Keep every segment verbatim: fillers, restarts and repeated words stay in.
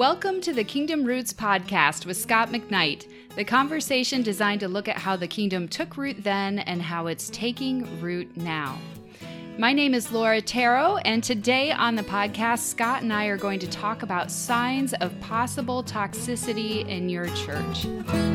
Welcome to the Kingdom Roots podcast with Scott McKnight, the conversation designed to look at how the kingdom took root then and how it's taking root now. My name is Laura Taro, and today on the podcast, Scott and I are going to talk about signs of possible toxicity in your church.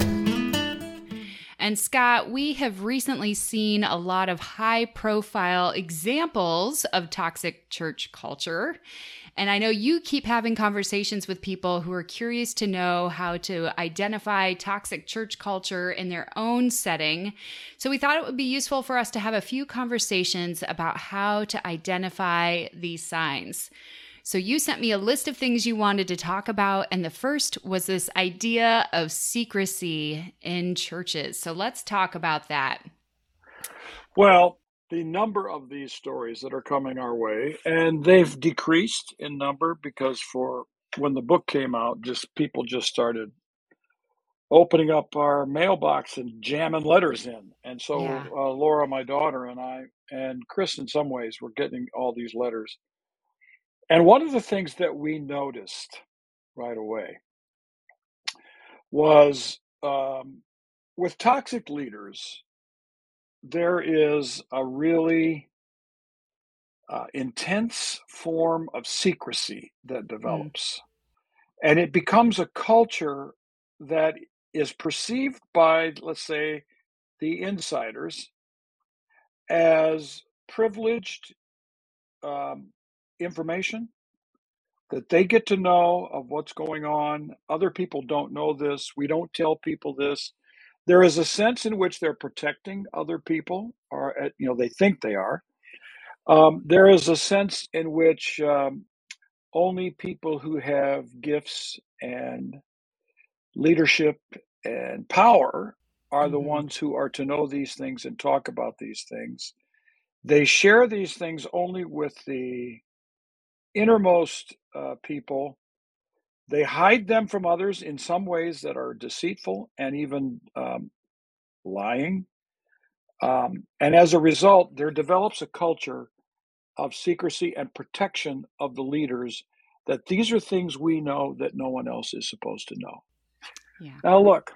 And Scott, we have recently seen a lot of high-profile examples of toxic church culture. And I know you keep having conversations with people who are curious to know how to identify toxic church culture in their own setting. So we thought it would be useful for us to have a few conversations about how to identify these signs. So you sent me a list of things you wanted to talk about, and the first was this idea of secrecy in churches. So let's talk about that. Well, the number of these stories that are coming our way, and they've decreased in number because for when the book came out, just people just started opening up our mailbox and jamming letters in. And so Yeah. uh, Laura, my daughter, and I, and Chris, in some ways, were getting all these letters. And one of the things that we noticed right away was um, with toxic leaders, there is a really uh, intense form of secrecy that develops. Mm. And it becomes a culture that is perceived by, let's say, the insiders as privileged um, information that they get to know of what's going on. Other people don't know this. We don't tell people this. There is a sense in which they're protecting other people, or you know, they think they are. Um, there is a sense in which um, only people who have gifts and leadership and power are mm-hmm. the ones who are to know these things and talk about these things. They share these things only with the innermost uh, people. They hide them from others in some ways that are deceitful and even um, lying. Um, and as a result, there develops a culture of secrecy and protection of the leaders, that these are things we know that no one else is supposed to know. Yeah. Now, look,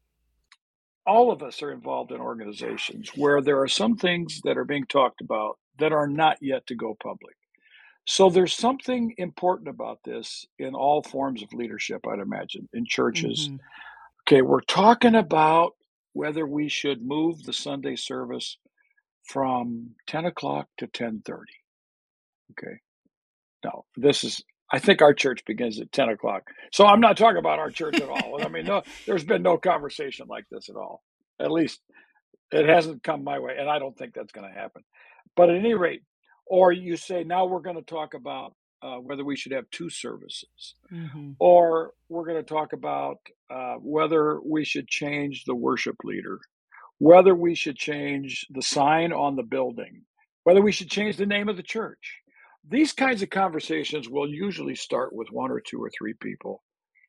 all of us are involved in organizations where there are some things that are being talked about that are not yet to go public. So there's something important about this in all forms of leadership, I'd imagine, in churches. Mm-hmm. Okay, we're talking about whether we should move the Sunday service from ten o'clock to ten thirty. Okay. No, this is, I think our church begins at ten o'clock. So I'm not talking about our church at all. I mean, no, there's been no conversation like this at all. At least it hasn't come my way. And I don't think that's going to happen. But at any rate, or you say, now we're going to talk about uh, whether we should have two services. Mm-hmm. Or we're going to talk about uh, whether we should change the worship leader, whether we should change the sign on the building, whether we should change the name of the church. These kinds of conversations will usually start with one or two or three people.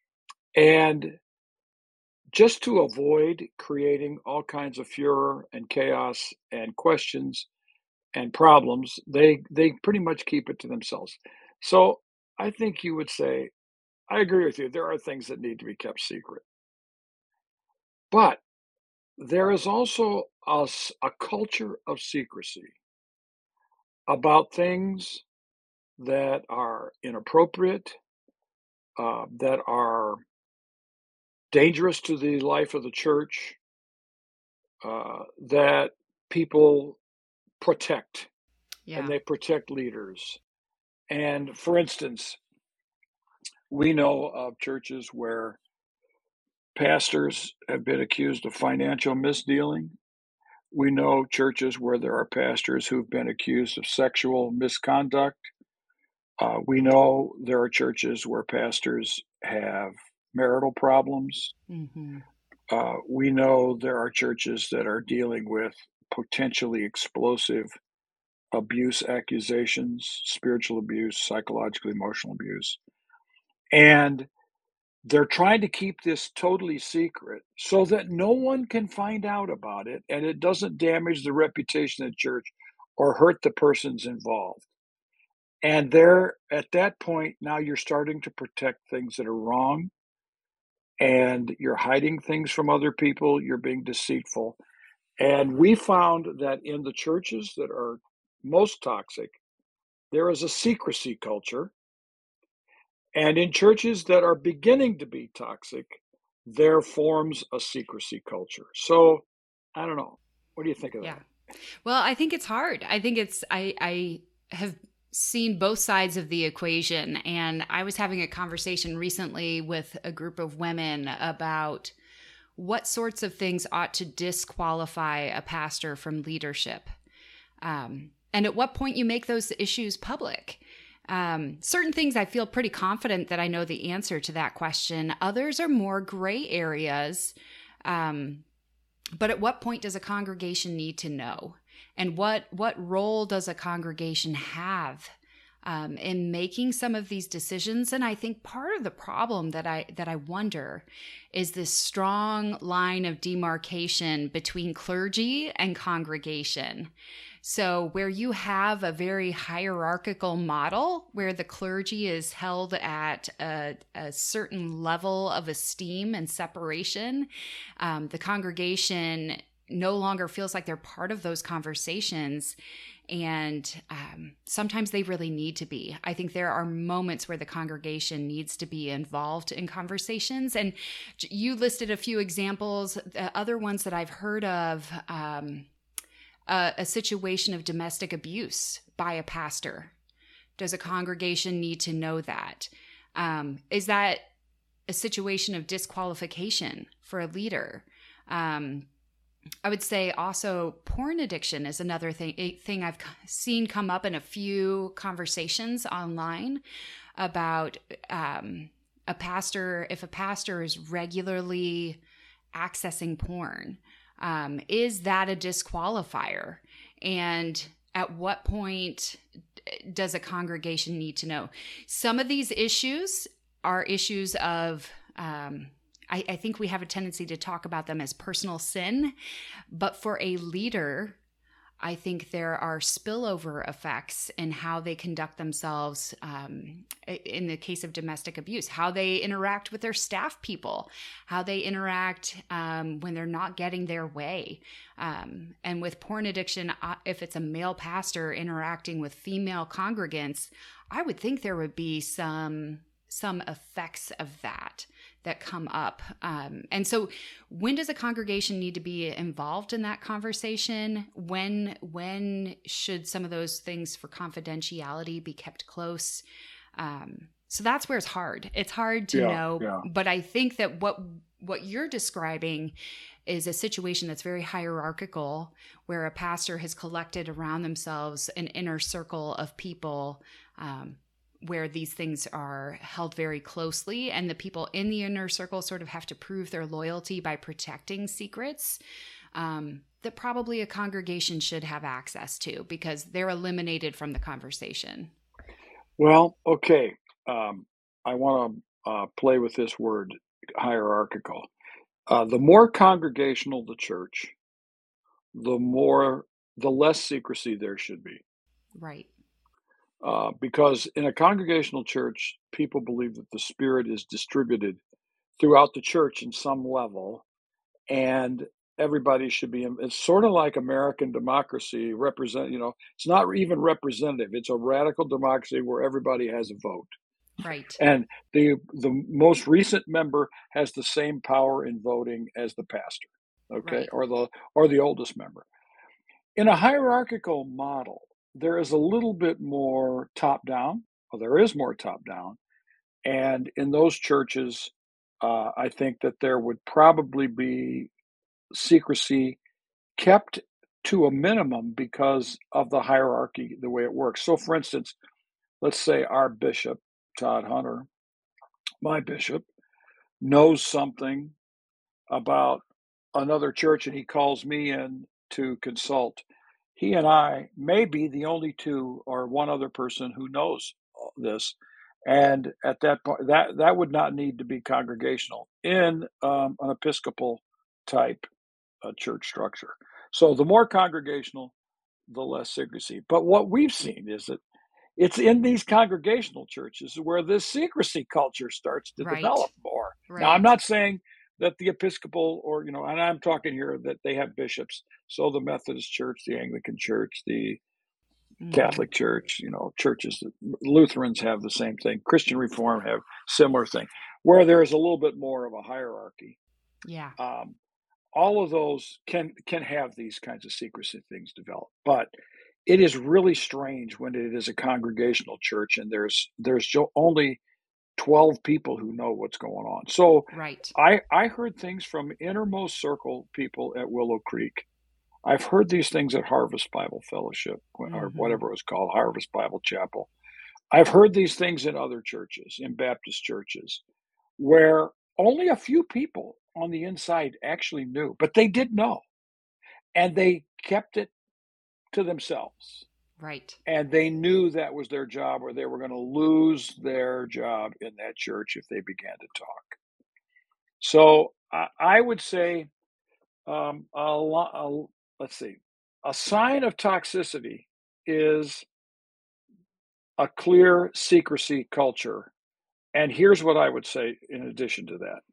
And just to avoid creating all kinds of furor and chaos and questions and problems, they they pretty much keep it to themselves. So I think you would say, I agree with you, there are things that need to be kept secret. But there is also a, a culture of secrecy about things that are inappropriate, uh, that are dangerous to the life of the church, uh, that people protect, yeah. And they protect leaders. And for instance, we know of churches where pastors have been accused of financial misdealing. We know churches where there are pastors who've been accused of sexual misconduct. Uh, we know there are churches where pastors have marital problems. Mm-hmm. Uh, we know there are churches that are dealing with potentially explosive abuse accusations, spiritual abuse, psychological, emotional abuse. And they're trying to keep this totally secret so that no one can find out about it and it doesn't damage the reputation of the church or hurt the persons involved. And there, at that point, now you're starting to protect things that are wrong, and you're hiding things from other people, you're being deceitful. And we found that in the churches that are most toxic, there is a secrecy culture. And in churches that are beginning to be toxic, there forms a secrecy culture. So I don't know. What do you think of Yeah. that? Well, I think it's hard. I think it's I I have seen both sides of the equation, and I was having a conversation recently with a group of women about what sorts of things ought to disqualify a pastor from leadership. Um, and at what point you make those issues public. Um, certain things I feel pretty confident that I know the answer to that question. Others are more gray areas. Um, but at what point does a congregation need to know? And what what role does a congregation have um, in making some of these decisions? And I think part of the problem that I that I wonder is this strong line of demarcation between clergy and congregation. So, where you have a very hierarchical model where the clergy is held at a, a certain level of esteem and separation, um, the congregation no longer feels like they're part of those conversations. And um, sometimes they really need to be. I think there are moments where the congregation needs to be involved in conversations. And you listed a few examples. The other ones that I've heard of, um, a, a situation of domestic abuse by a pastor. Does a congregation need to know that? Um, is that a situation of disqualification for a leader? Um, I would say also porn addiction is another thing, a thing I've seen come up in a few conversations online about um, a pastor, if a pastor is regularly accessing porn, um, is that a disqualifier? And at what point does a congregation need to know? Some of these issues are issues of, um, I, I think we have a tendency to talk about them as personal sin, but for a leader, I think there are spillover effects in how they conduct themselves um, in the case of domestic abuse, how they interact with their staff people, how they interact um, when they're not getting their way. Um, and with porn addiction, if it's a male pastor interacting with female congregants, I would think there would be some some effects of that that come up. Um, and so when does a congregation need to be involved in that conversation? When, when should some of those things for confidentiality be kept close? Um, so that's where it's hard. It's hard to Yeah, know, yeah. but I think that what, what you're describing is a situation that's very hierarchical, where a pastor has collected around themselves an inner circle of people, um, where these things are held very closely, and the people in the inner circle sort of have to prove their loyalty by protecting secrets um, that probably a congregation should have access to, because they're eliminated from the conversation. Well, okay. Um, I want to uh, play with this word hierarchical. Uh, the more congregational the church, the more, the less secrecy there should be. Right. Uh, because in a congregational church, people believe that the Spirit is distributed throughout the church in some level, and everybody should be. It's sort of like American democracy. Represent, you know, it's not even representative. It's a radical democracy where everybody has a vote, Right. and the the most recent member has the same power in voting as the pastor, okay, Right. or the or the oldest member. In a hierarchical model, there is a little bit more top down. Well, there is more top down. And in those churches, uh, I think that there would probably be secrecy kept to a minimum because of the hierarchy, the way it works. So, for instance, let's say our bishop, Todd Hunter, my bishop, knows something about another church and he calls me in to consult. He and I may be the only two or one other person who knows this. And at that point, that, that would not need to be congregational in um, an Episcopal type uh, church structure. So the more congregational, the less secrecy. But what we've seen is that It's in these congregational churches where this secrecy culture starts to Right. develop more. Now, I'm Right. not saying that the Episcopal or, you know, and I'm talking here that they have bishops. So the Methodist Church, the Anglican Church, the Hmm. Catholic Church, you know, churches, Lutherans have the same thing. Christian Reform have similar thing, where there is a little bit more of a hierarchy. Yeah. Um, all of those can can have these kinds of secrecy things develop, but it is really strange when it is a congregational church and there's there's jo- only twelve people who know what's going on. So Right. I I heard things from innermost circle people at Willow Creek. I've heard these things at Harvest Bible Fellowship or Hmm. whatever it was called, Harvest Bible Chapel. I've heard these things in other churches, in Baptist churches, where only a few people on the inside actually knew, but they did know, and they kept it to themselves. Right. And they knew that was their job, or they were going to lose their job in that church if they began to talk. So I, I would say, um, a, a, let's see, a sign of toxicity is a clear secrecy culture. And here's what I would say in addition to that: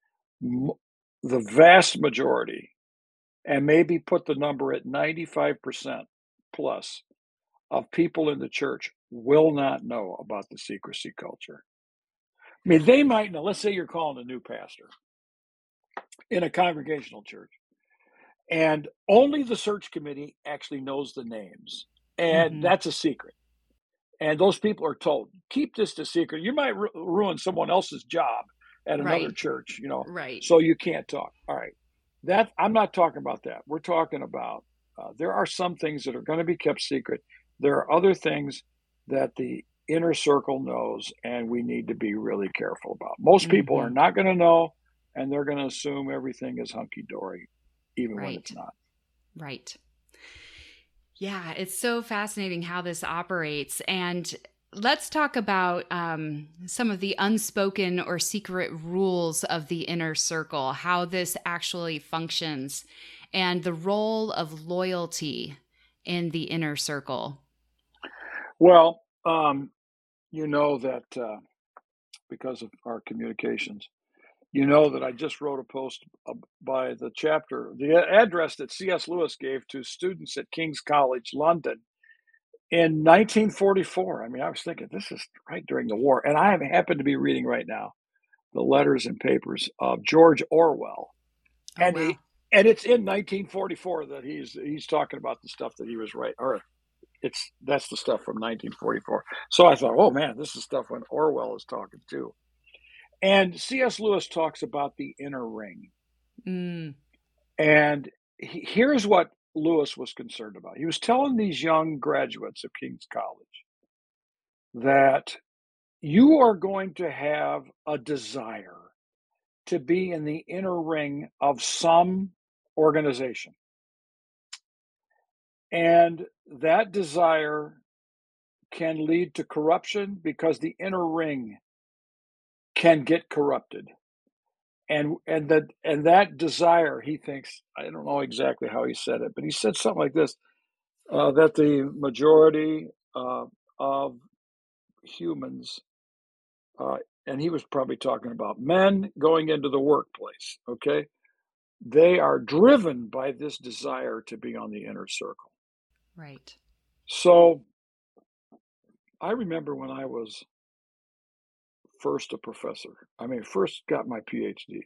the vast majority, and maybe put the number at ninety-five percent plus of people in the church will not know about the secrecy culture. I mean, they might know. Let's say you're calling a new pastor in a congregational church, and only the search committee actually knows the names, and Hmm. that's a secret. And those people are told, keep this a secret. You might ru- ruin someone else's job at another Right. church, you know, Right. so you can't talk. All right. That I'm not talking about that. We're talking about uh, there are some things that are going to be kept secret. There are other things that the inner circle knows, and we need to be really careful about. Most people are Hmm. not going to know, and they're going to assume everything is hunky dory, even when it's Right. not. Right. Yeah, it's so fascinating how this operates. And let's talk about um, some of the unspoken or secret rules of the inner circle, how this actually functions, and the role of loyalty in the inner circle. Well, um, you know that uh, because of our communications, you know that I just wrote a post uh, by the chapter, the address that C S. Lewis gave to students at King's College, London in nineteen forty-four. I mean, I was thinking this is right during the war. And I happen to be reading right now the letters and papers of George Orwell. Oh, And wow. he, and it's in nineteen forty-four that he's he's talking about the stuff that he was writing, or it's that's the stuff from nineteen forty-four. So I thought, oh man, this is stuff when Orwell is talking too. And C S. Lewis talks about the inner ring. Mm, And he, here's what Lewis was concerned about. He was telling these young graduates of King's College that you are going to have a desire to be in the inner ring of some organization. And that desire can lead to corruption because the inner ring can get corrupted. And and that and that desire, he thinks, I don't know exactly how he said it, but he said something like this: uh, that the majority uh, of humans, uh, and he was probably talking about men going into the workplace, okay? They are driven by this desire to be on the inner circle. right. So I remember when I was first a professor, I mean, first got my PhD,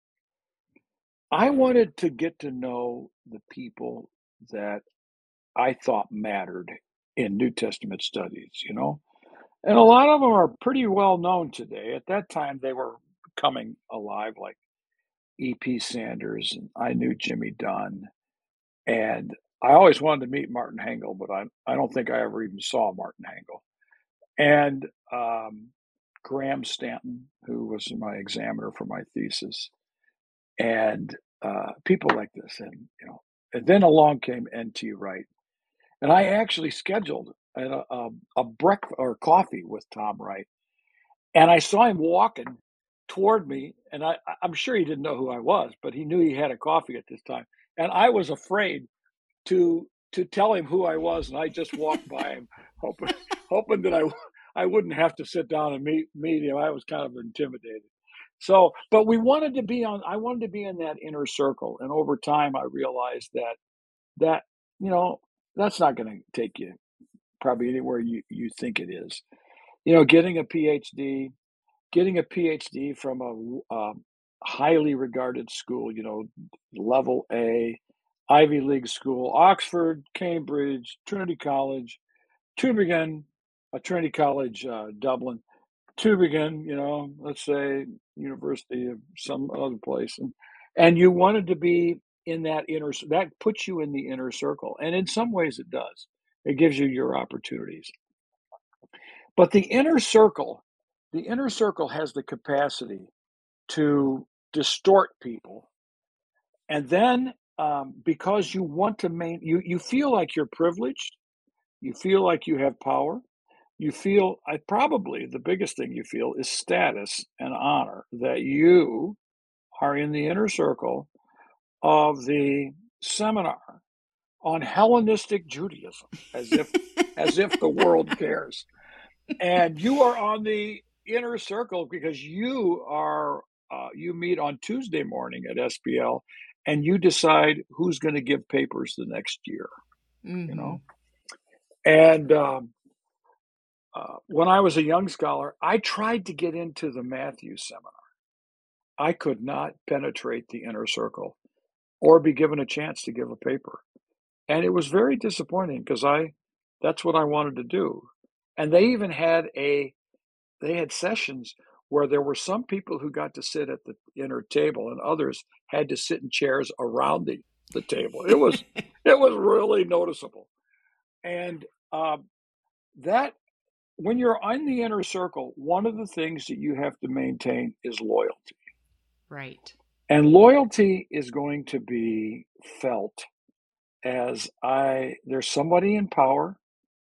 I wanted to get to know the people that I thought mattered in New Testament studies, you know? And a lot of them are pretty well known today. At that time, they were coming alive, like E P. Sanders, and I knew Jimmy Dunn. And I always wanted to meet Martin Hengel, but I, I don't think I ever even saw Martin Hengel. And um, Graham Stanton, who was my examiner for my thesis, and uh, people like this. And, you know, and then along came N T. Wright. And I actually scheduled a, a, a breakfast or coffee with Tom Wright. And I saw him walking toward me, and I, I'm sure he didn't know who I was, but he knew he had a coffee at this time. And I was afraid to to tell him who I was, and I just walked by him, hoping hoping that I I wouldn't have to sit down and meet meet him. I was kind of intimidated. So, but we wanted to be on. I wanted to be in that inner circle, and over time, I realized that that you know that's not going to take you probably anywhere you you think it is. You know, getting a PhD, getting a PhD from a um, highly regarded school, you know, level A, Ivy League school, Oxford, Cambridge, Trinity College, Tübingen, uh, Trinity College, uh, Dublin, Tübingen, you know, let's say University of some other place, and and you wanted to be in that inner that puts you in the inner circle, and in some ways it does. It gives you your opportunities. But the inner circle, the inner circle has the capacity to distort people. And then um, because you want to main, you you feel like you're privileged, you feel like you have power, you feel I probably the biggest thing you feel is status and honor that you are in the inner circle of the seminar on Hellenistic Judaism, as if as if the world cares. And you are on the inner circle because you are uh, you meet on Tuesday morning at S P L, and you decide who's going to give papers the next year. Mm-hmm. You know, and um, uh, when I was a young scholar, I tried to get into the Matthews seminar. I could not penetrate the inner circle or be given a chance to give a paper, and it was very disappointing because I that's what I wanted to do. And they even had a they had sessions where there were some people who got to sit at the inner table and others had to sit in chairs around the, the table. It was it was really noticeable. And um, that when you're in the inner circle, one of the things that you have to maintain is loyalty. Right. And loyalty is going to be felt as I there's somebody in power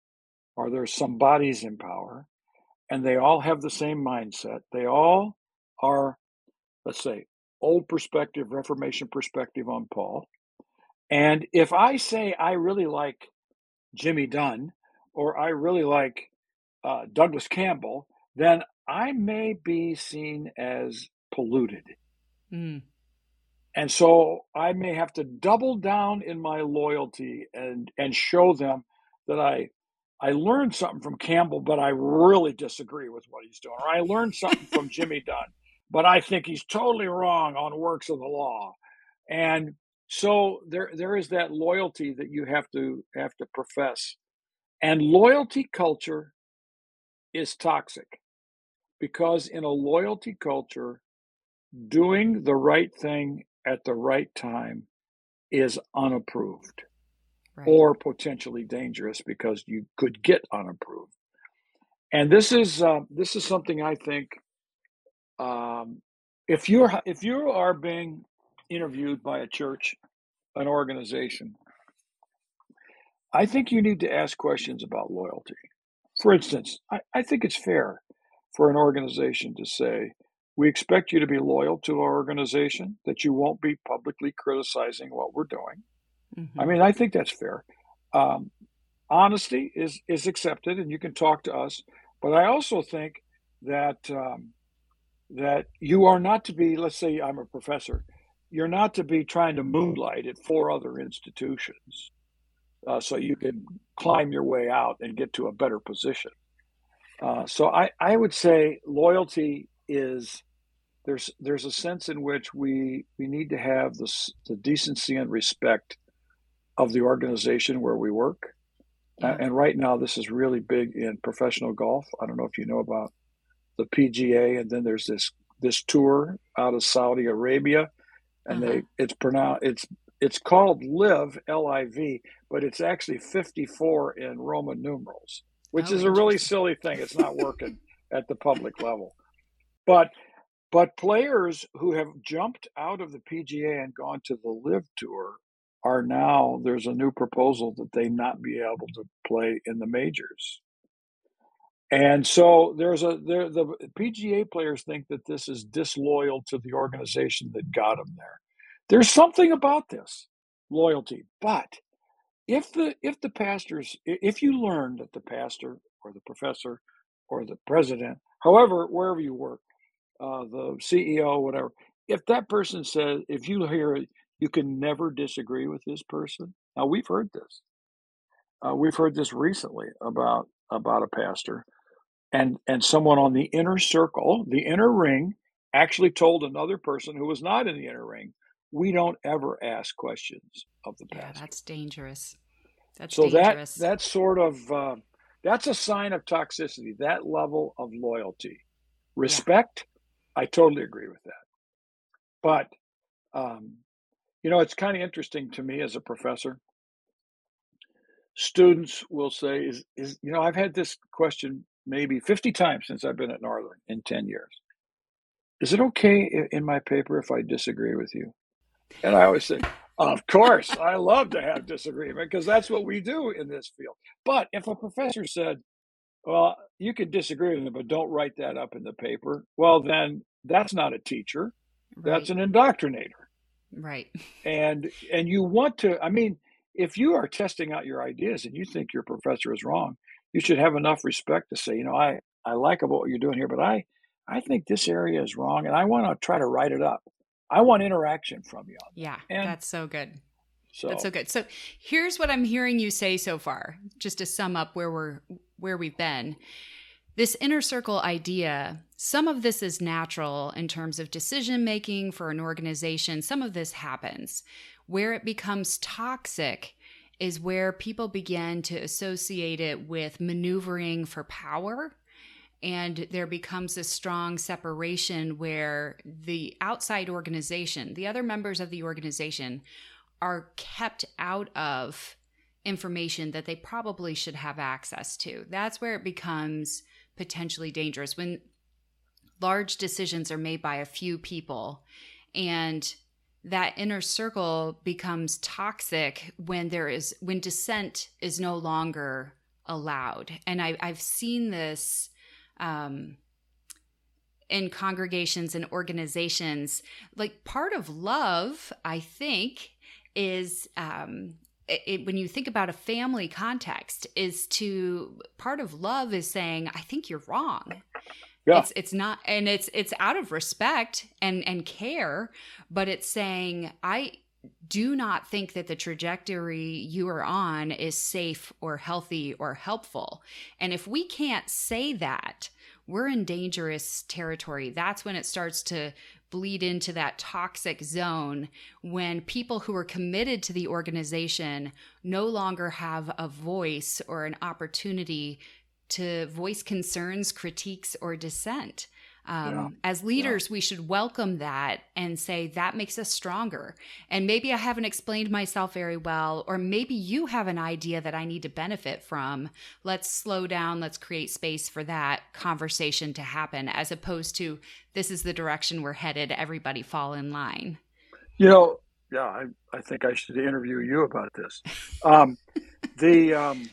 or there's some bodies in power, and they all have the same mindset. They all are, let's say, old perspective, Reformation perspective on Paul. And if I say I really like Jimmy Dunn or I really like uh, Douglas Campbell, then I may be seen as polluted. Mm. And so I may have to double down in my loyalty and and show them that I I learned something from Campbell, but I really disagree with what he's doing. Or I learned something from Jimmy Dunn, but I think he's totally wrong on works of the law. And so there there is that loyalty that you have to have to profess. And loyalty culture is toxic because in a loyalty culture, doing the right thing at the right time is unapproved. Right. Or potentially dangerous because you could get unapproved. And this is uh, this is something I think um, if you're if you are being interviewed by a church, an organization, I think you need to ask questions about loyalty. For instance, I, I think it's fair for an organization to say, we expect you to be loyal to our organization, that you won't be publicly criticizing what we're doing. Mm-hmm. I mean, I think that's fair. Um, honesty is is accepted, and you can talk to us. But I also think that um, that you are not to be. Let's say I'm a professor. You're not to be trying to moonlight at four other institutions, uh, so you can climb your way out and get to a better position. Uh, so I I would say loyalty is there's there's a sense in which we we need to have the the decency and respect of the organization where we work. Yeah. Uh, and right now, this is really big in professional golf. I don't know if you know about the P G A, and then there's this this tour out of Saudi Arabia, and uh-huh. they it's pronounced it's it's called Live L I V, but it's actually fifty-four in Roman numerals, which oh, is a really silly thing. It's not working at the public level, but but players who have jumped out of the P G A and gone to the Live Tour are now, there's a new proposal that they not be able to play in the majors. And so there's a, there, the P G A players think that this is disloyal to the organization that got them there. There's something about this loyalty, but if the if the pastors if you learn that the pastor or the professor or the president, however, wherever you work, uh, the C E O, whatever, if that person says, if you hear it, you can never disagree with this person. Now we've heard this. Uh, we've heard this recently about about a pastor and and someone on the inner circle, the inner ring, actually told another person who was not in the inner ring, we don't ever ask questions of the Yeah, pastor. that's dangerous. That's So that dangerous. that's sort of uh, that's a sign of toxicity. That level of loyalty, Yeah. respect. I totally agree with that. But um, you know, it's kind of interesting to me as a professor. Students will say, "Is is you know?" I've had this question maybe fifty times since I've been at Northern in ten years. Is it okay in, in my paper if I disagree with you? And I always say, of course, I love to have disagreement because that's what we do in this field. But if a professor said, well, you could disagree with them, but don't write that up in the paper. Well, then that's not a teacher. That's Right. an indoctrinator. Right. And and you want to, I mean, if you are testing out your ideas and you think your professor is wrong, you should have enough respect to say, you know, I, I like about what you're doing here, but I I think this area is wrong and I want to try to write it up. I want interaction from you on Yeah, that. And that's so good. That's so so good. So here's what I'm hearing you say so far, just to sum up where we're where we've been. This inner circle idea, some of this is natural in terms of decision making for an organization. Some of this happens. Where it becomes toxic is where people begin to associate it with maneuvering for power. And there becomes a strong separation where the outside organization, the other members of the organization, are kept out of information that they probably should have access to. That's where it becomes potentially dangerous when large decisions are made by a few people and that inner circle becomes toxic when there is when dissent is no longer allowed. And I, I've seen this um, in congregations and organizations. Like part of love, I think, is um, it, when you think about a family context, is to part of love is saying, I think you're wrong. yeah, It's it's not, and it's it's out of respect and and care, but it's saying, I do not think that the trajectory you are on is safe or healthy or helpful. And if we can't say that, we're in dangerous territory. That's when it starts to bleed into that toxic zone, when people who are committed to the organization no longer have a voice or an opportunity to voice concerns, critiques, or dissent. yeah, Um, as yeah. leaders, we should welcome that and say that makes us stronger. And maybe I haven't explained myself very well, or maybe you have an idea that I need to benefit from. Let's slow down. Let's create space for that conversation to happen, as opposed to this is the direction we're headed. Everybody fall in line. You know, yeah, I, I think I should interview you about this. Um, the um,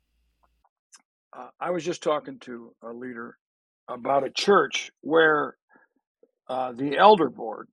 uh, I was just talking to a leader about a church where uh, the elder board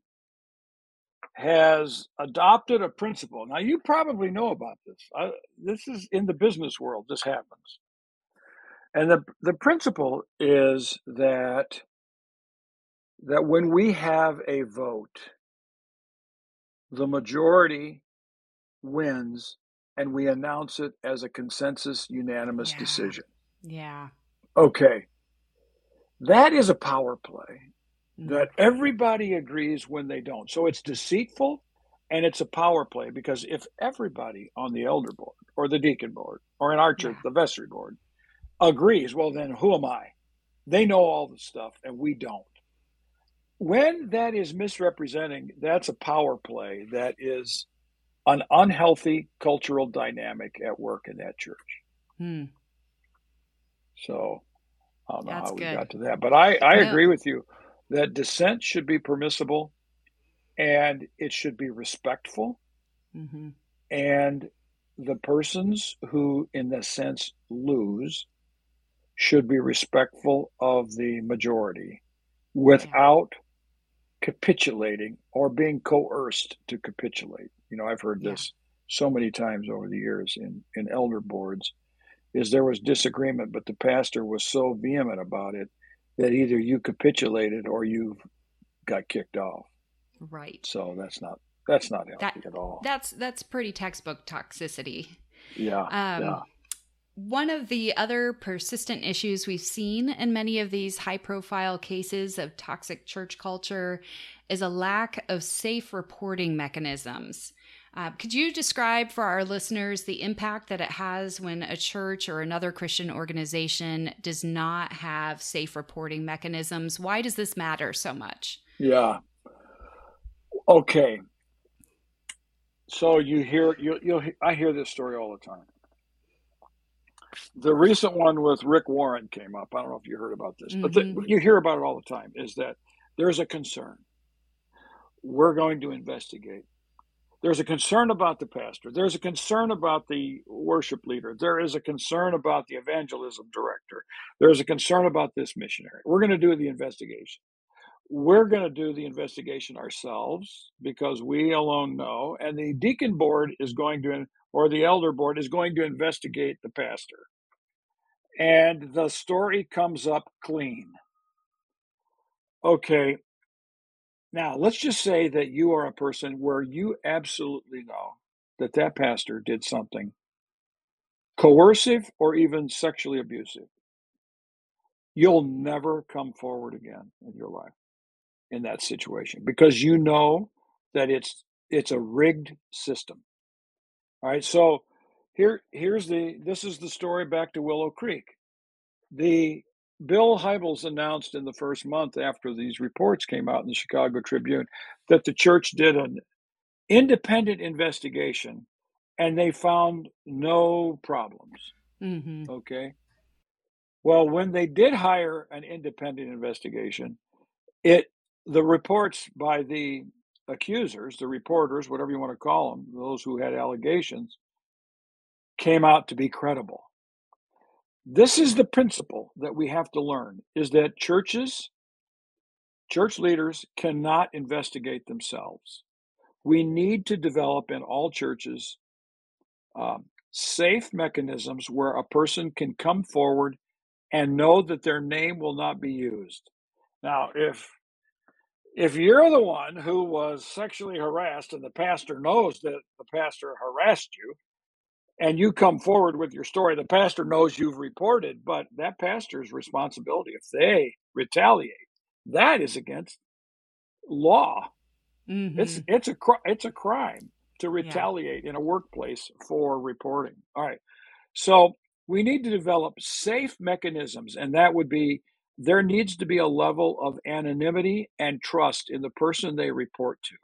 has adopted a principle. Now, you probably know about this. I, this is in the business world. This happens, and the the principle is that that when we have a vote, the majority wins, and we announce it as a consensus, unanimous Yeah. decision. Yeah. Okay, that is a power play Mm. that everybody agrees when they don't. So it's deceitful and it's a power play because if everybody on the elder board or the deacon board or in our church, Yeah. the vestry board agrees, well, then who am I? They know all the stuff and we don't. When that is misrepresenting, that's a power play that is an unhealthy cultural dynamic at work in that church. Mm. So I don't know That's how we good. got to that, but I, I No. agree with you that dissent should be permissible and it should be respectful. Mm-hmm. And the persons who, in a sense, lose should be respectful of the majority Yeah. without capitulating or being coerced to capitulate. You know, I've heard Yeah. this so many times over the years in, in elder boards is there was disagreement, but the pastor was so vehement about it that either you capitulated or you got kicked off. Right. So that's not that's not That healthy at all. that's that's pretty textbook toxicity. Yeah, Um, yeah. One of the other persistent issues we've seen in many of these high profile cases of toxic church culture is a lack of safe reporting mechanisms. Uh, could you describe for our listeners the impact that it has when a church or another Christian organization does not have safe reporting mechanisms? Why does this matter so much? Yeah. Okay. So you hear you you I hear this story all the time. The recent one with Rick Warren came up. I don't know if you heard about this, but the, Mm-hmm. you hear about it all the time. Is that there's a concern? We're going to investigate. There's a concern about the pastor. There's a concern about the worship leader. There is a concern about the evangelism director. There's a concern about this missionary. We're going to do the investigation. We're going to do the investigation ourselves because we alone know. And the deacon board is going to, or the elder board is going to investigate the pastor. And the story comes up clean. Okay. Now, let's just say that you are a person where you absolutely know that that pastor did something coercive or even sexually abusive. You'll never come forward again in your life in that situation because you know that it's it's a rigged system. All right. So here here's the this is the story back to Willow Creek. The Bill Hybels announced in the first month after these reports came out in the Chicago Tribune that the church did an independent investigation and they found no problems. Mm-hmm. Okay. Well, when they did hire an independent investigation, it the reports by the accusers, the reporters, whatever you want to call them, those who had allegations, came out to be credible. This is the principle that we have to learn is that churches, church leaders cannot investigate themselves. We need to develop in all churches um, safe mechanisms where a person can come forward and know that their name will not be used. Now, if if you're the one who was sexually harassed and the pastor knows that the pastor harassed you and you come forward with your story, the pastor knows you've reported, but that pastor's responsibility if they retaliate, that is against law. Mm-hmm. It's it's a it's a crime to Yeah. retaliate in a workplace for reporting. All right. So we need to develop safe mechanisms, and that would be there needs to be a level of anonymity and trust in the person they report to.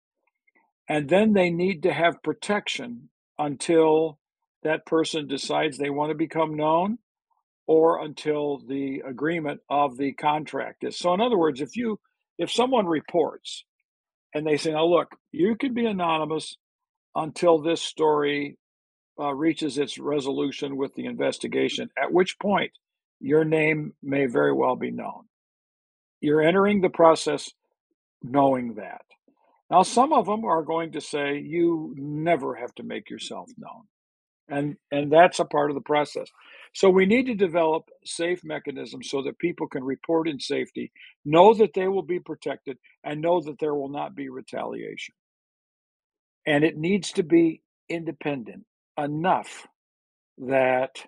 And then they need to have protection until that person decides they want to become known or until the agreement of the contract is. So in other words, if you if someone reports and they say, "Now look, you can be anonymous until this story uh, reaches its resolution with the investigation, at which point your name may very well be known." You're entering the process knowing that. Now, some of them are going to say you never have to make yourself known. And, and that's a part of the process. So we need to develop safe mechanisms so that people can report in safety, know that they will be protected, and know that there will not be retaliation. And it needs to be independent enough that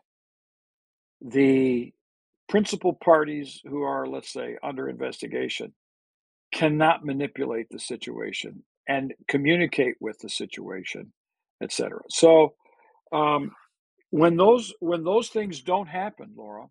the principal parties who are, let's say, under investigation cannot manipulate the situation and communicate with the situation, et cetera. So um, when those when those things don't happen, Laura,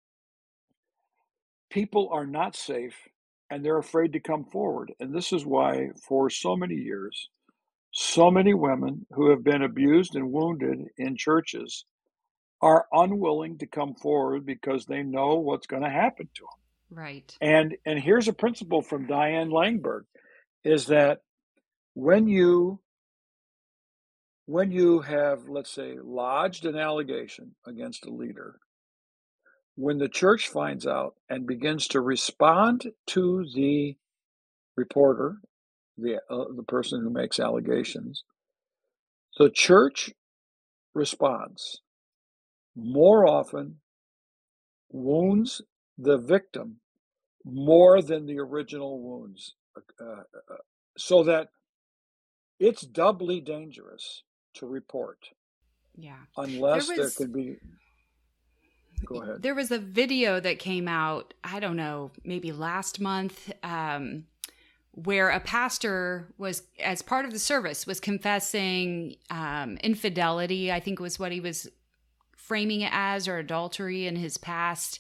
people are not safe and they're afraid to come forward. And this is why, for so many years, so many women who have been abused and wounded in churches are unwilling to come forward because they know what's going to happen to them. Right. And and here's a principle from Diane Langberg is that when you when you have, let's say, lodged an allegation against a leader, when the church finds out and begins to respond to the reporter, the uh, the person who makes allegations, The church response more often wounds the victim more than the original wounds, uh, uh, so that it's doubly dangerous to report Yeah. There unless there was can be. Go ahead. there was a video that came out, I don't know, maybe last month, um, where a pastor was, as part of the service, was confessing um, infidelity, I think was what he was framing it as, or adultery in his past,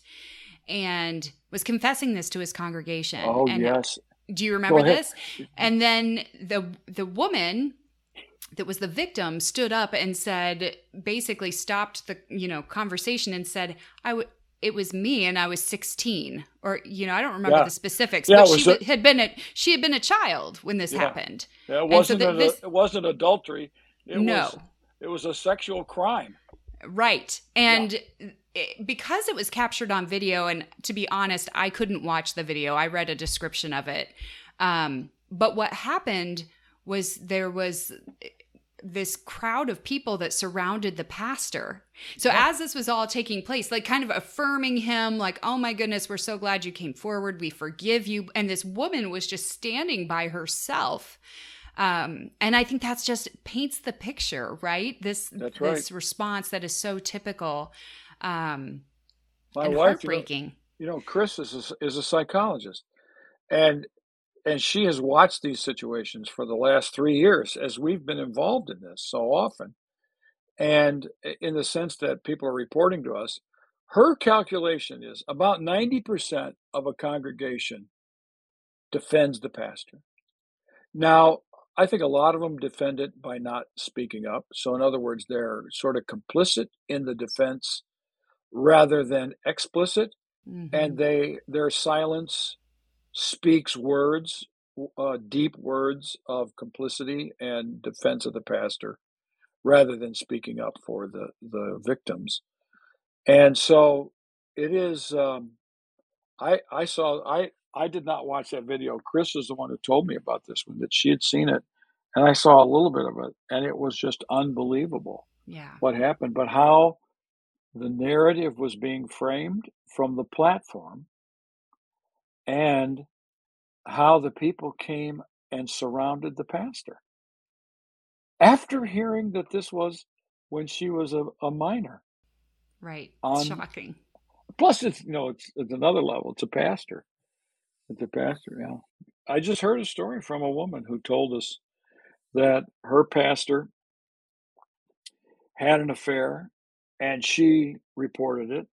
and was confessing this to his congregation. Oh, And yes. do you Go remember ahead. this? And then the the woman that was the victim stood up and said, basically stopped the, you know, conversation and said, I would, it was me and I was sixteen, or, you know, I don't remember Yeah. the specifics, Yeah, but it was she a- w- had been a, she had been a child when this Yeah. happened. Yeah, it And so wasn't th- an, this, it wasn't adultery. It no, was it was a sexual crime. right. And it, because it was captured on video, and to be honest, I couldn't watch the video. I read a description of it. Um, but what happened was there was this crowd of people that surrounded the pastor. So Yeah. as this was all taking place, like kind of affirming him, like, oh my goodness, we're so glad you came forward. We forgive you. And this woman was just standing by herself. Um, and I think that's just paints the picture, right? This, That's right. this response that is so typical, um, My and wife, you know, heartbreaking. you know, Chris is a, is a psychologist, and and she has watched these situations for the last three years as we've been involved in this so often. And in the sense that people are reporting to us, her calculation is about ninety percent of a congregation defends the pastor. Now, I think a lot of them defend it by not speaking up. So, in other words, they're sort of complicit in the defense rather than explicit, and Mm-hmm. they their silence speaks words, uh, deep words of complicity and defense of the pastor, rather than speaking up for the the victims. And so it is. Um, I I saw I I did not watch that video. Chris is the one who told me about this one, that she had seen it, and I saw a little bit of it, and it was just unbelievable Yeah. what happened. But how the narrative was being framed from the platform, and how the people came and surrounded the pastor after hearing that this was when she was a, a minor. Right. It's On shocking. plus, it's you know it's it's another level. It's a pastor. It's a pastor. Yeah. I just heard a story from a woman who told us that her pastor had an affair, and she reported it,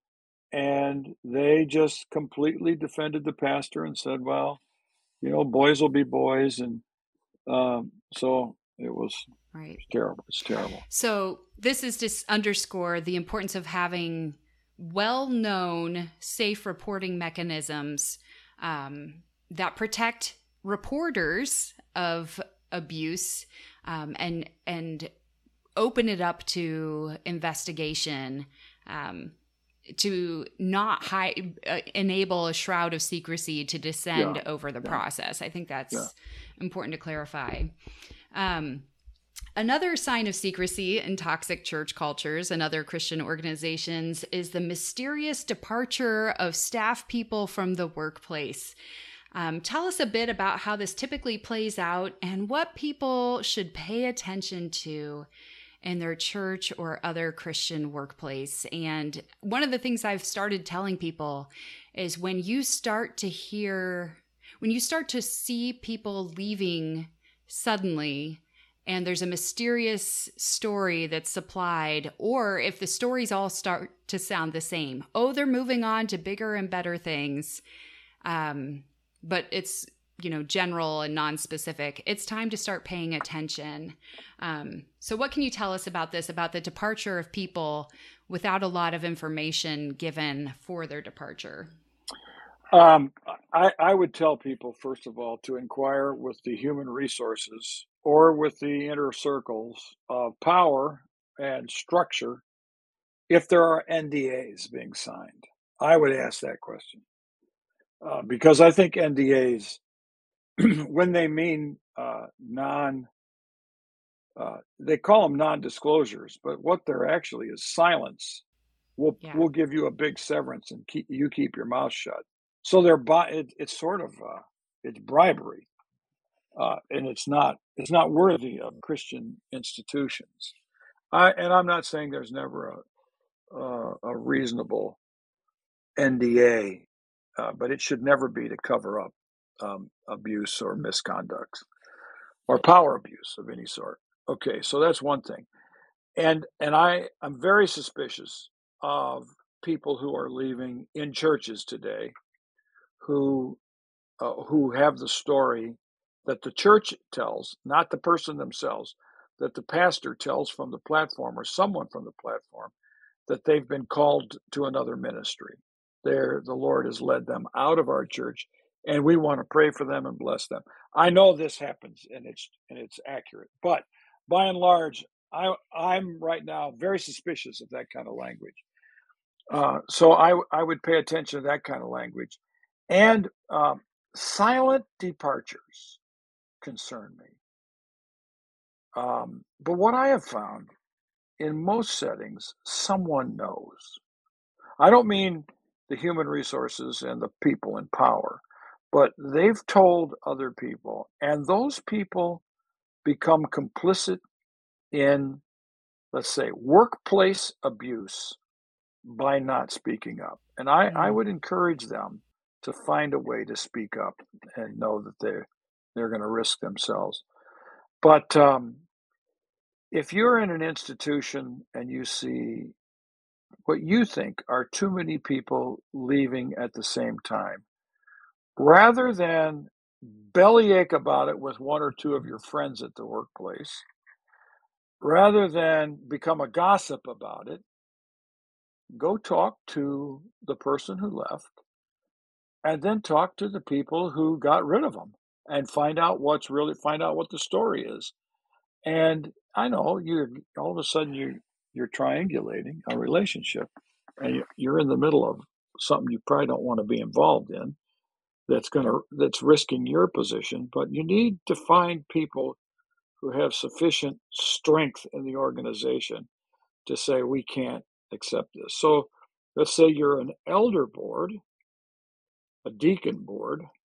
and they just completely defended the pastor and said, "Well, you know, boys will be boys," and um, so it was Right. terrible. It's terrible. So this is to underscore the importance of having well-known safe reporting mechanisms um, that protect reporters of abuse, um, and and open it up to investigation, um, to not hide, uh, enable a shroud of secrecy to descend Yeah, over the yeah, process. I think that's yeah. important to clarify. Um, Another sign of secrecy in toxic church cultures and other Christian organizations is the mysterious departure of staff people from the workplace. Um, tell us a bit about how this typically plays out and what people should pay attention to in their church or other Christian workplace. And one of the things I've started telling people is when you start to hear, when you start to see people leaving suddenly, and there's a mysterious story that's supplied, or if the stories all start to sound the same, oh, they're moving on to bigger and better things, um, but it's, you know, general and non-specific, it's time to start paying attention. Um, so what can you tell us about this, about the departure of people without a lot of information given for their departure? Um, I, I would tell people, first of all, to inquire with the human resources or with the inner circles of power and structure if there are N D As being signed. I would ask that question uh, because I think N D As, when they mean uh, non uh, they call them non-disclosures, but what they're actually is silence. We'll Yeah. we'll give you a big severance and keep you keep your mouth shut. So they're bu- it, it's sort of uh, it's bribery, uh, and it's not it's not worthy of Christian institutions. I and I'm not saying there's never a uh, a reasonable N D A, uh, but it should never be to cover up um, abuse or misconduct or power abuse of any sort. Okay, so that's one thing. And and I I'm very suspicious of people who are leaving in churches today who uh, who have the story that the church tells, not the person themselves, that the pastor tells from the platform or someone from the platform that they've been called to another ministry. There, the Lord has led them out of our church, and we want to pray for them and bless them. I know this happens, and it's and it's accurate, but by and large, I I'm right now very suspicious of that kind of language. Uh, so I I would pay attention to that kind of language, and um, silent departures concern me. Um, but what I have found in most settings, someone knows. I don't mean the human resources and the people in power, but they've told other people, and those people become complicit in, let's say, workplace abuse by not speaking up. And I, I Mm. would encourage them to find a way to speak up and know that they're they're going to risk themselves. But um, if you're in an institution and you see what you think are too many people leaving at the same time, rather than bellyache about it with one or two of your friends at the workplace, rather than become a gossip about it, go talk to the person who left and then talk to the people who got rid of them and find out what's really find out what the story is. And I know you're all of a sudden you you're triangulating a relationship and you're in the middle of something you probably don't want to be involved in that's going to that's risking your position, but you need to find people who have sufficient strength in the organization to say we can't accept this. So let's say you're an elder board, a deacon board,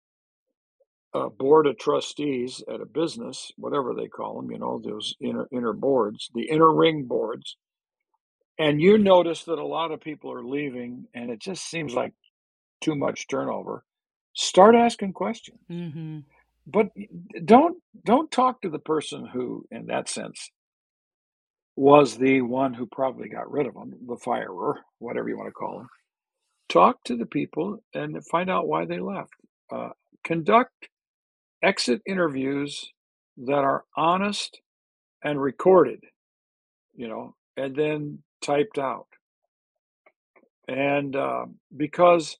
a board of trustees at a business, whatever they call them, you know, those inner inner boards, the inner ring boards, and you notice that a lot of people are leaving and it just seems like too much turnover, start asking questions. Mm-hmm. But don't don't talk to the person who, in that sense, was the one who probably got rid of them, the firer, whatever you want to call them. Talk to the people and find out why they left. Uh, conduct exit interviews that are honest and recorded, you know, and then typed out. And uh, because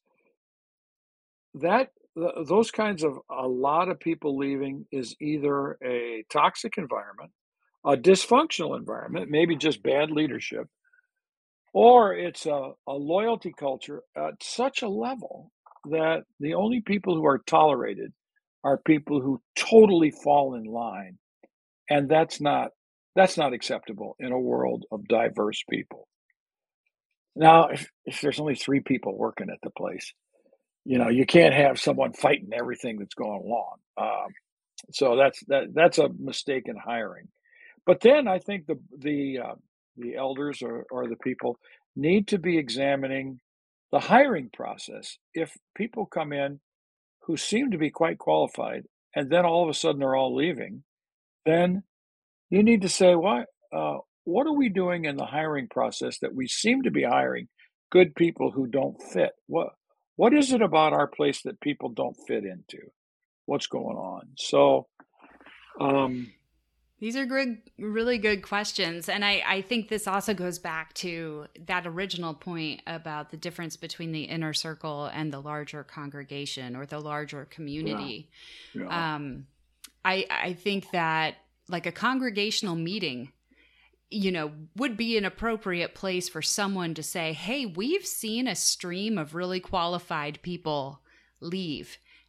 that th- those kinds of a lot of people leaving is either a toxic environment, a dysfunctional environment, maybe just bad leadership, or it's a, a loyalty culture at such a level that the only people who are tolerated are people who totally fall in line, and that's not that's not acceptable in a world of diverse people. Now, if, if there's only three people working at the place, you know, you can't have someone fighting everything that's going along. Um, so that's that that's a mistake in hiring. But then I think the the uh, the elders or, or the people need to be examining the hiring process. If people come in who seem to be quite qualified, and then all of a sudden they're all leaving, then you need to say, what uh, what are we doing in the hiring process that we seem to be hiring good people who don't fit? What what is it about our place that people don't fit into? What's going on? So, um, These are good, really good questions. And I, I think this also goes back to that original point about the difference between the inner circle and the larger congregation or the larger yeah, community. yeah, Um, I, I think that like a congregational meeting, you know, would be an appropriate place for someone to say, hey, we've seen a stream of really qualified people leave.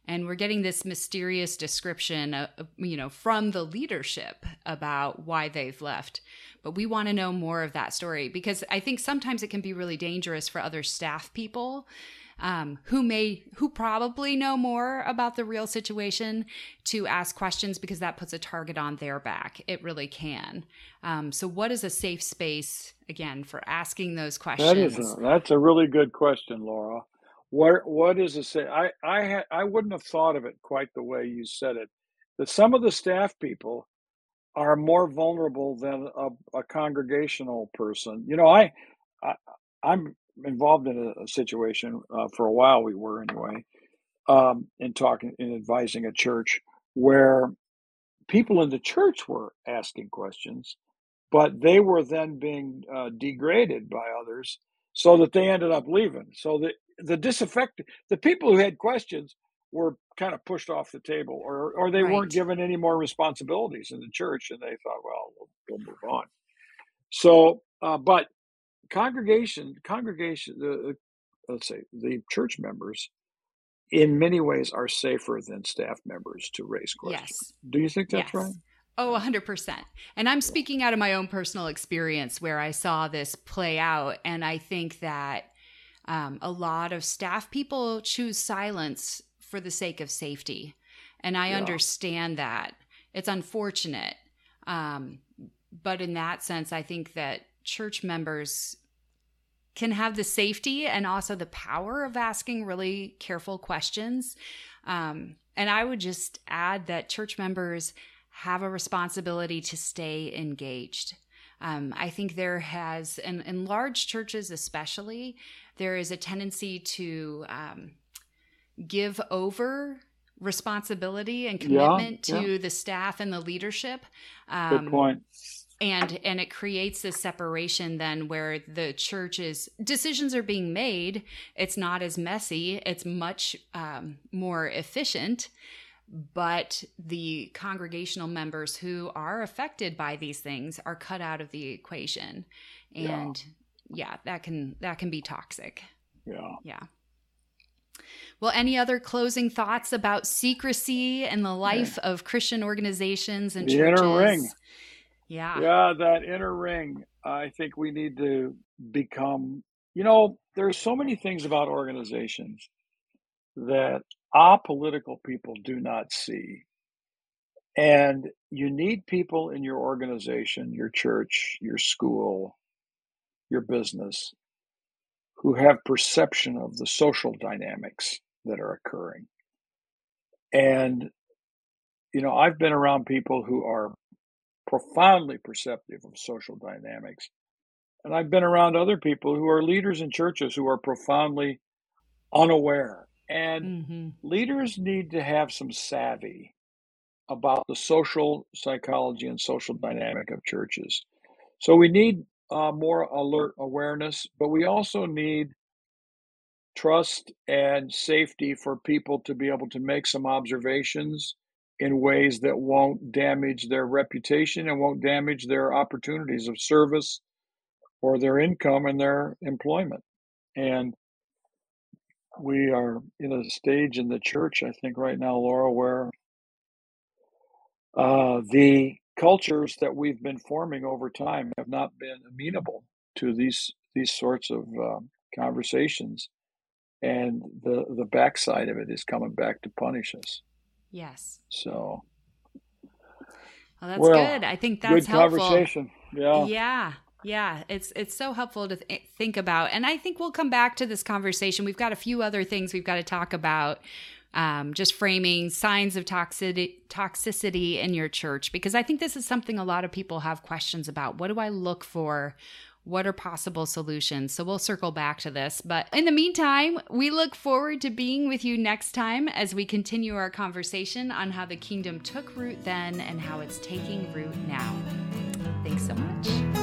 And we're getting this mysterious description, uh, you know, from the leadership about why they've left. But we want to know more of that story, because I think sometimes it can be really dangerous for other staff people um, who may, who probably know more about the real situation to ask questions, because that puts a target on their back. It really can. Um, so what is a safe space, again, for asking those questions? That is a, that's a really good question, Laura. What what is a say? I I had I wouldn't have thought of it quite the way you said it. That some of the staff people are more vulnerable than a, a congregational person. You know, I, I I'm involved in a, a situation uh, for a while. We were anyway, um, in talking in advising a church where people in the church were asking questions, but they were then being uh, degraded by others, so that they ended up leaving. So the the disaffected, the people who had questions were kind of pushed off the table, or or they weren't Right. given any more responsibilities in the church, and they thought, well, we'll, we'll move on. So, uh, but congregation, congregation, the let's say the church members, in many ways, are safer than staff members to raise questions. Yes. Do you think that's Yes. right? Oh, one hundred percent. And I'm speaking out of my own personal experience where I saw this play out. And I think that um, a lot of staff people choose silence for the sake of safety. And I Yeah. understand that. It's unfortunate. Um, but in that sense, I think that church members can have the safety and also the power of asking really careful questions. Um, and I would just add that church members have a responsibility to stay engaged. Um, I think there has, in, in large churches especially, there is a tendency to um, give over responsibility and commitment Yeah, to yeah. the staff and the leadership. Good Um, point. and and it creates this separation then where the church's decisions are being made. It's not as messy. It's much um, more efficient. But the congregational members who are affected by these things are cut out of the equation. And yeah, yeah that can that can be toxic. Yeah. Yeah. Well, any other closing thoughts about secrecy and the life yeah. of Christian organizations and the churches? Inner ring. Yeah. Yeah, that inner ring. I think we need to become, you know, there's so many things about organizations that apolitical people do not see. And you need people in your organization, your church, your school, your business, who have perception of the social dynamics that are occurring. And, you know, I've been around people who are profoundly perceptive of social dynamics. And I've been around other people who are leaders in churches who are profoundly unaware. And Mm-hmm. leaders need to have some savvy about the social psychology and social dynamic of churches. So we need uh, more alert awareness, but we also need trust and safety for people to be able to make some observations in ways that won't damage their reputation and won't damage their opportunities of service or their income and their employment. And we are in a stage in the church, I think, right now, Laura, where uh, the cultures that we've been forming over time have not been amenable to these these sorts of uh, conversations, and the the backside of it is coming back to punish us. Yes. So, well, that's well, good. I think that's good helpful. conversation. Yeah. Yeah. Yeah, it's it's so helpful to th- think about. And I think we'll come back to this conversation. We've got a few other things we've got to talk about, um, just framing signs of toxicity, toxicity in your church, because I think this is something a lot of people have questions about. What do I look for? What are possible solutions? So we'll circle back to this. But in the meantime, we look forward to being with you next time as we continue our conversation on how the kingdom took root then and how it's taking root now. Thanks so much.